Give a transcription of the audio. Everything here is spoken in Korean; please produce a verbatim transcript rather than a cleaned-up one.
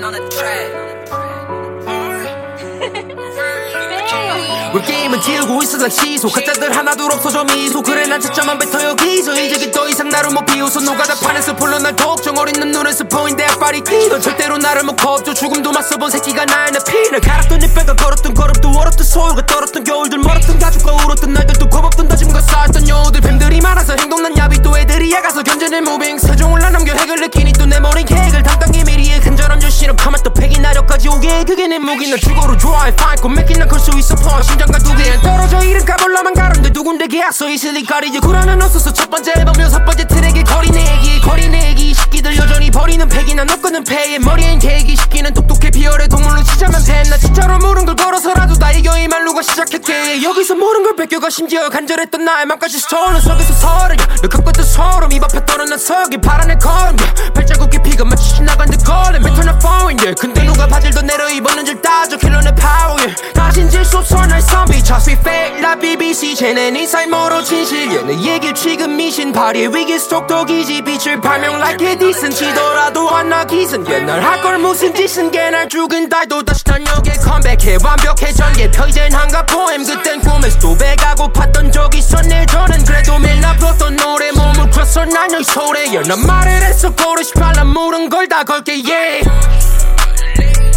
우리 게임은 지우고 있어 시소 가짜들 하나둘 없어져 미소 그래 난 차차만 뱉어 여기서 이제 더 이상 나를 못 비웃어 노가다 판에서 풀러 날 독정 어린 눈 눈에서 보인 내 앞발이 뛰어 절대로 나를 못 겁줘 죽음도 맞서본 새끼가 나의 내 피를 갈았던 입배가 걸었던 걸음도 얼었던 소요가 떨었던 겨울들 멀었던 가족과 울었던 날들도 겁없던 다짐과 쌓았던 여우들 뱀들이 많아서 행동 난 야비 또 애들이 야가서 견제는 무빙 세종을 나 남겨 핵을 느끼니 또 내 머린 계획을 담당기 미리의 간절한 여신은 가만또 패기 나력까지 오게 그게 내 무기 난 죽어로 좋아해 파이고 맥긴 난 클 수 있어 퍼 심장과 두개 떨어져 이른 까볼라만 가는데 누군데 계약서 있으니 가리지 구라는 없어서 첫 번째 앨범 여섯 번째 트랙에 거리 내기 거리 내기 새끼들 여전히 버리는 패기 난 없거든 패에 머리엔 계기 새끼는 똑똑해 비열의 동물로 치자면 팬나 진짜로 모른 걸 걸어서라도 나 이겨 이 말로가 시작했게 여기서 모른 걸 뺏겨가 심지어 간절했던 나의 맘까지 스쳐는 속에서 서른 너 겪었던 소름 입 앞에 떨어난 서기 바람에 걸음 발자국 깊이가 마치 지나간 듯 걸림 뱉어나 포인 근데 누가 바지를 더 내려 입었는 줄 따져 킬러내 파워 다신 질수 없어 날 선비 Just we fake la 비비씨 쟤네 네 삶으로 진실 얘네 얘길 지금 미신 파리의 위기 속 독이지 빛을 발명 like a decent 치더라도 안 나 기승 옛날 할걸 무슨 짓은 걔날 죽은 달도 다시 단역에 컴백해 완벽해 전개펴 이젠 한가 포엠 그땐 꿈에서 또 배가고 팠던 적이 있었네 저는 그래도 매일 나 불렀던 노래 몸을 풀었어 난 너희 소리야 난 말을 했어 고르십팔 난 모른 걸 다 걸게 yeah